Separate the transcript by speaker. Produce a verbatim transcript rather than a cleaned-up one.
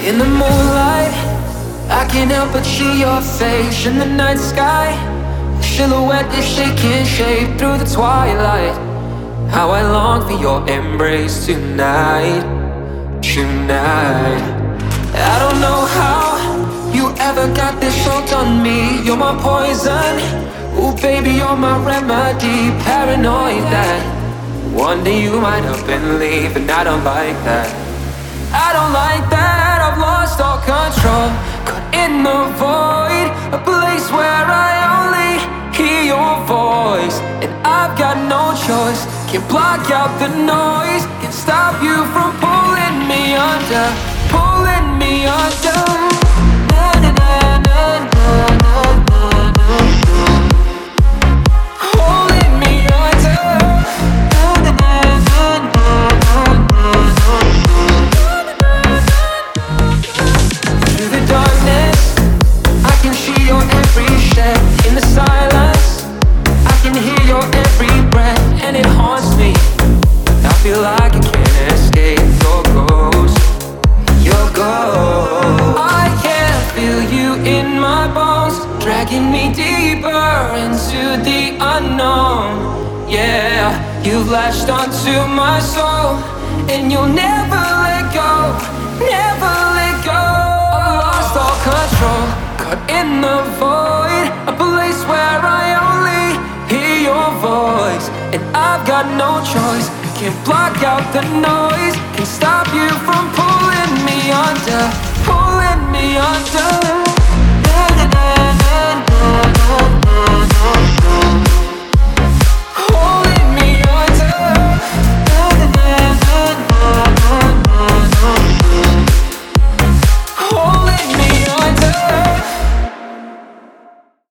Speaker 1: In the moonlight, I can't help but see your face in the night sky. The silhouette is taking shape through the twilight. How I long for your embrace tonight, tonight. I don't know how you ever got this hooked on me. You're my poison, ooh baby, you're my remedy. Paranoid that one day you might up and leave, and I don't like that. I don't like that. I've lost all control, caught in the void, a place where I only hear your voice. And I've got no choice, can't block out the noise, can't stop you from pulling me under, pulling me under. Na, na, na, na, na, na, na, na. Holding me under. Na, na, na, na, na, na, na. Through the darkness, I can see your every step. In the silence, I can hear your every breath, and it haunts me. I feel like I can't escape your ghost, your ghost. I can feel you in my bones, dragging me deeper into the unknown. Yeah, you've latched onto my soul, and you'll never let go, never let go. I lost all control, caught in the void, a place where I only hear your voice. And I've got no choice, can't block out the noise,